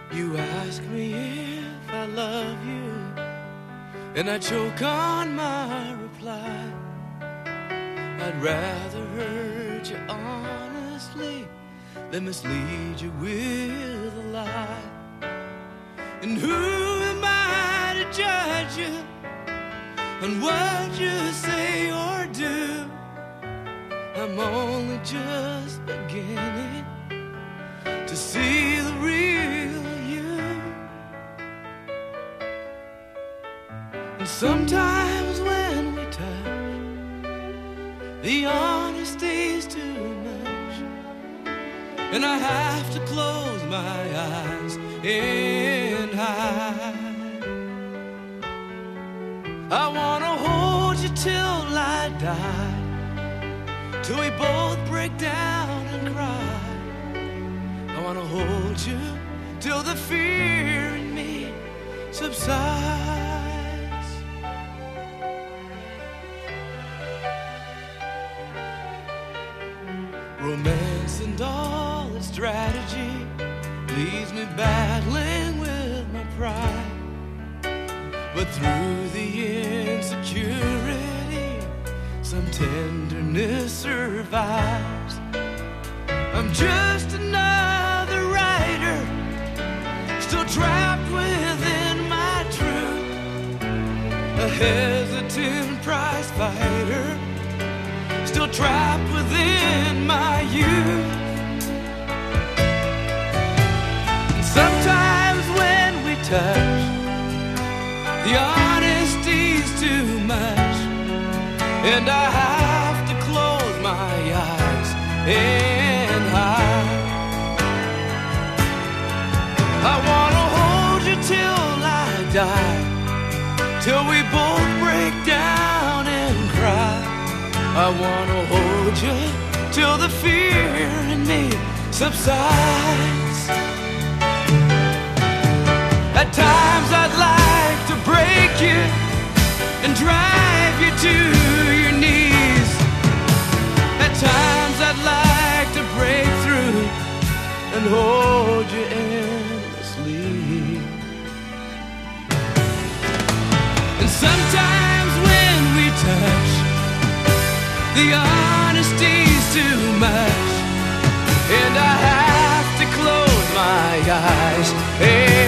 You ask me if I love you, and I choke on my reply. I'd rather hurt you honestly than mislead you with a lie. And who am I to judge you on what you say or do? I'm only just beginning to see the real you. And sometimes when we touch, the honesty's too much, and I have to close my eyes and hide. I wanna hold you till I die, till we both break down and cry. I wanna hold you till the fear in me subsides. Romance and all its strategy leaves me battling with my pride. But through the insecurity, some tenderness survives. I'm just another writer, still trapped within my truth, a hesitant prize fighter, still trapped within my youth. And sometimes when we touch, the honesty's too much, and I have to close my eyes and hide. I wanna hold you till I die, till we both break down and cry. I wanna hold you till the fear in me subsides. At times I'd like to break you and drive you to your knees. At times I'd like to break through and hold you endlessly. And sometimes when we touch, the honesty's too much, and I have to close my eyes